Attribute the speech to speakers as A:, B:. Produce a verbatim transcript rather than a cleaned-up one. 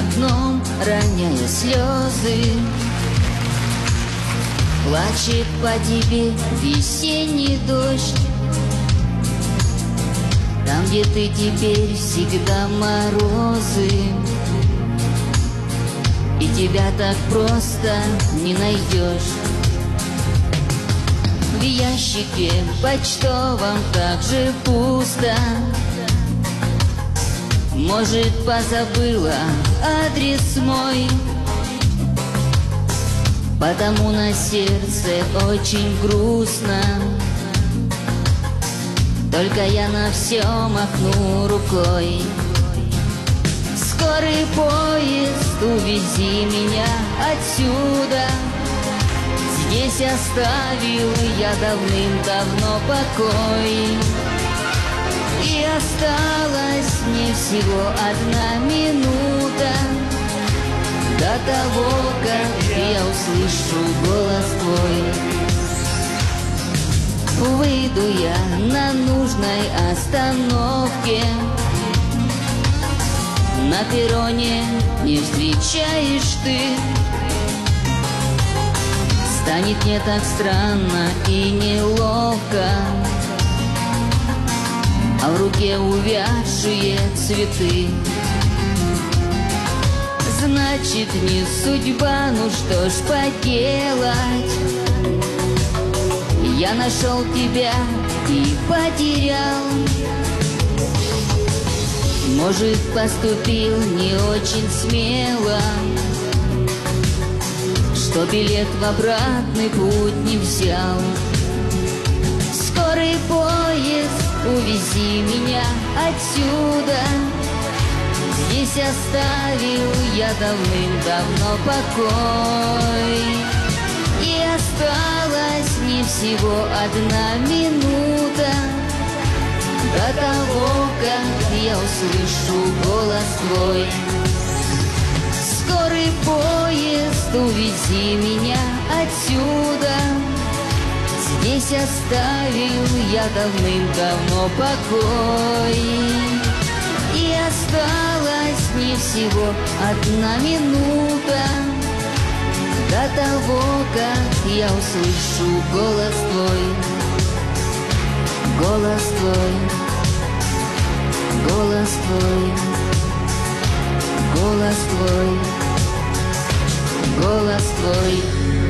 A: окном, роняя слезы. Плачет по тебе весенний дождь, там, где ты теперь, всегда морозы. И тебя так просто не найдешь. В ящике почтовом так же пусто. Может, позабыла адрес мой, потому на сердце очень грустно. Только я на все махну рукой. Скорый поезд, увези меня отсюда. Здесь оставил я давным-давно покой. И осталась мне всего одна минута до того, как я услышу голос твой. Выйду я на нужной остановке, на перроне не встречаешь ты. Станет мне так странно и неловко, а в руке увядшие цветы. Значит, не судьба, ну что ж поделать. Я нашел тебя и потерял. Может, поступил не очень смело, что билет в обратный путь не взял. Скорый поезд, увези меня отсюда. Здесь оставил я давным-давно покой. И осталась мне всего одна минута до того, как я услышу голос твой. Скорый поезд, увези меня отсюда. Здесь оставил я давным-давно покой. И осталась мне всего одна минута до того, как я услышу голос твой. Голос твой, голос твой, голос твой, голос твой.